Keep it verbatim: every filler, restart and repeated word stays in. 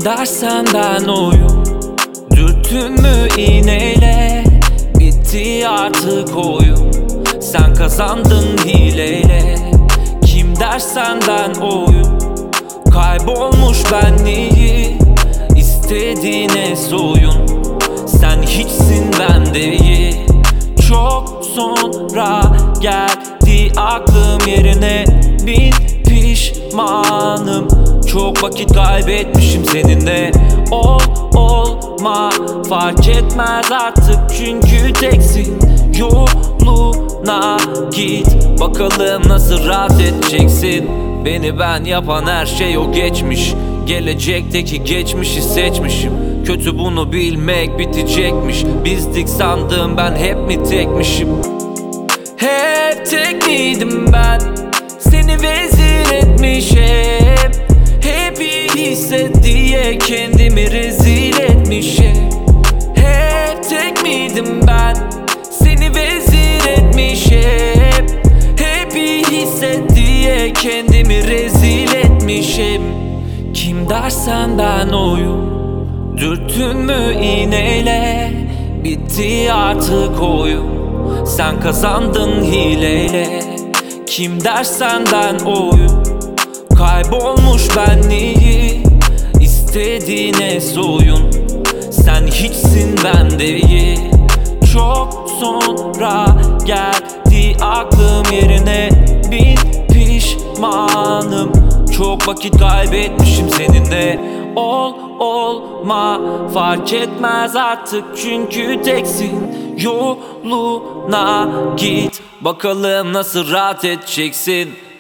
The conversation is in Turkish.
Kim der senden oyun? Dürttün mü iğneyle? Bitti artık oyun. Sen kazandın hileyle. Kim der senden oyun? Kaybolmuş benliği, istediğine soyun. Sen hiçsin ben değil. Çok sonra geldi aklım yerine. Bin pişmanım, çok vakit kaybetmişim seninle. Ol olma fark etmez artık, çünkü teksin. Yoluna git, bakalım nasıl rahat edeceksin. Beni ben yapan her şey o geçmiş. Gelecekteki geçmişi seçmişim. Kötü bunu bilmek, bitecekmiş. Bizdik sandım, ben hep mi tekmişim? Hep tek miydim ben? Seni vezir etmişim. Hep iyi hisset diye kendimi rezil etmişim. Hep tek miydim ben? Seni vezir etmişim. Hep iyi hisset diye kendimi rezil etmişim. Kim der senden oyun? Dürttün mü iğneyle? Bitti artık oyun. Sen kazandın hileyle. Kim der senden oyun? Kaybolmuş benliği, istediğine soyun. Sen hiçsin ben değil. Çok sonra geldi aklım yerine. Bin pişmanım, çok vakit kaybetmişim seninle. Ol olma fark etmez artık, çünkü teksin. Yoluna git, bakalım nasıl rahat edeceksin.